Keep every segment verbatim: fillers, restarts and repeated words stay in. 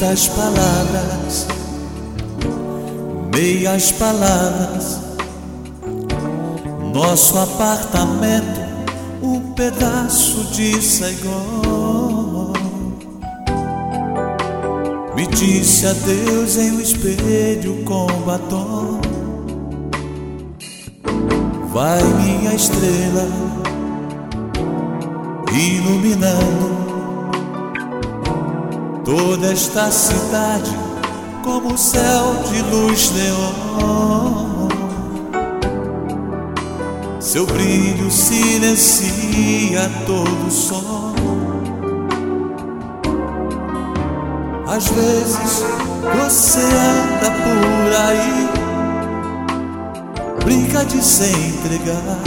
Estas palavras, meias palavras, nosso apartamento, um pedaço de Saigon. Me disse adeus em um espelho com batom. Vai minha estrela, iluminando toda esta cidade como um céu de luz neon. Seu brilho silencia todo som. Às vezes você anda por aí, brinca de se entregar,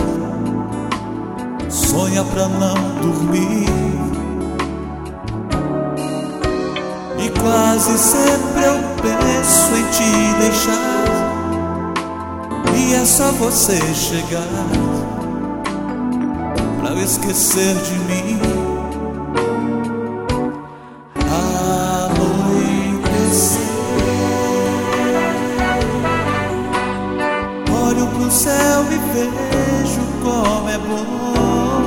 sonha pra não dormir, e quase sempre eu penso em te deixar, e é só você chegar pra eu esquecer de mim. Olho pro céu e vejo como é bom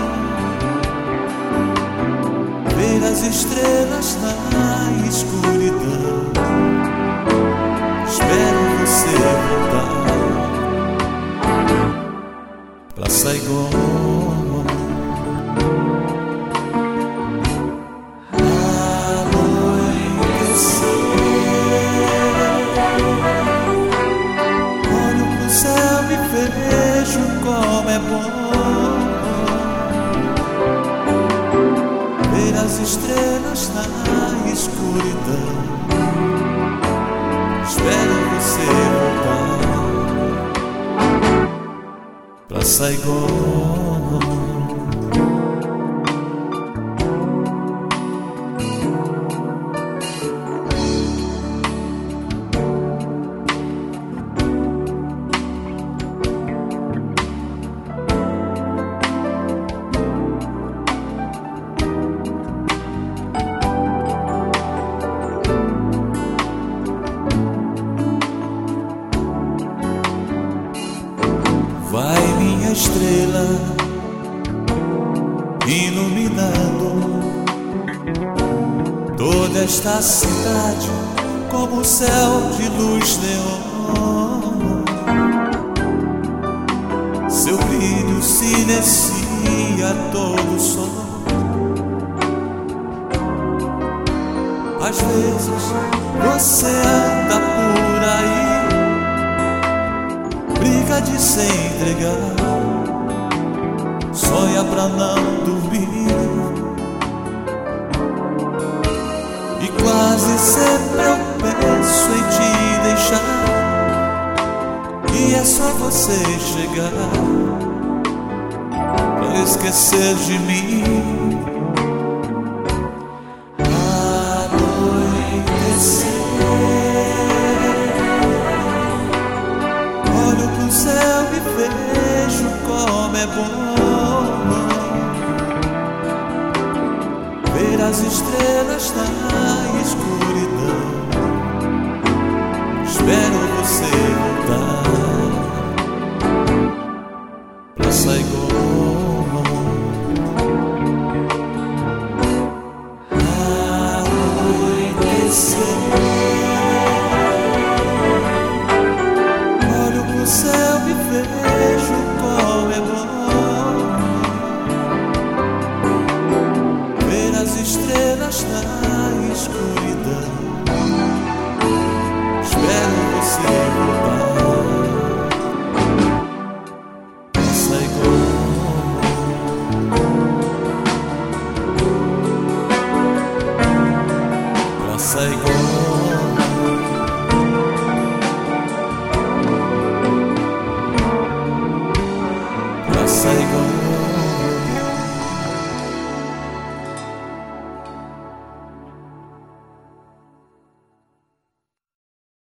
ver as estrelas na escuridão. Espero você voltar pra Saigon. Vejo como é bom ver as estrelas na escuridão. Espero você voltar pra Saigon. Vai minha estrela, iluminando toda esta cidade como um céu de luz neon. Seu brilho silencia todo som. Às vezes você anda por aí, brinca de se entregar, sonha pra não dormir, e quase sempre eu penso em te deixar, e é só você chegar pra esquecer de mim. Olho pro céu e vejo como é bom ver as estrelas na escuridão. Espero você voltar pra Saigon. Olho pro céu e vejo como é bom ver as estrelas na escuridão. Espero você voltar pra Saigon. Pra Saigon. Saigon.